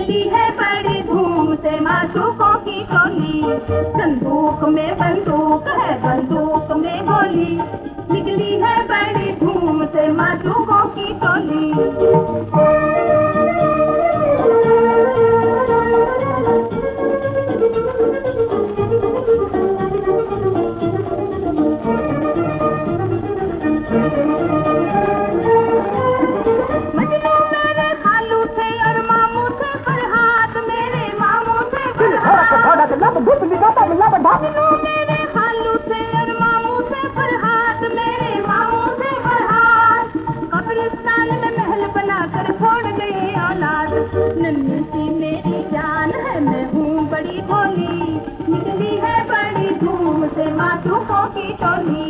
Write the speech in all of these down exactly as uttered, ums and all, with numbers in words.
निकली है बड़ी धूम से मासूकों की टोली, संदूक में बंदूक है बंदूक में गोली, निकली है बड़ी धूम से मासूकों की टोली। मजनू मेरे खालू थे और मामू थे फरहाद, मेरे मामू थे फरहाद। मजनू मेरे खालू थे और मामू थे फरहाद, मेरे मामू थे फरहाद। कब्रिस्तान में महल बनाकर छोड़ गए औलाद, नन्ही सी मेरी जान है मैं हूँ बड़ी भोली, निकली है बड़ी धूम से मासूकों की टोली।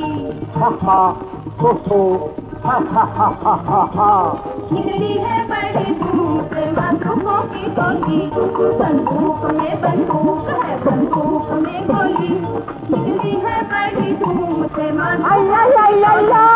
निकली है बड़ी धूम से मासूकों की टोली, संदूक में बंदूक है बंदूक में गोली, निकली है बड़ी धूम से मासूकों की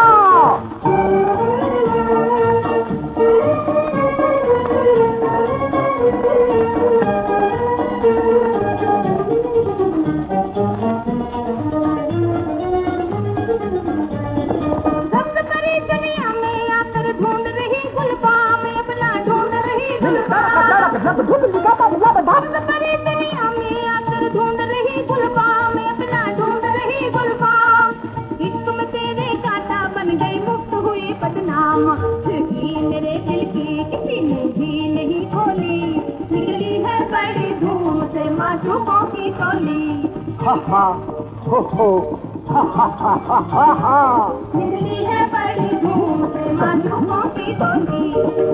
परी दुनिया में आकर ढूंढ रही गुलबाम, अपना ढूंढ रही गुलबाम। इश्क में तेरे कांटा बन गई मुक्त हुई बदनाम, खिड़की मेरे दिल की किसी ने भी नहीं खोली, निकली है बड़ी धूम से मासूकों की टोली। निकली है बड़ी धूम से मासूकों की टोली।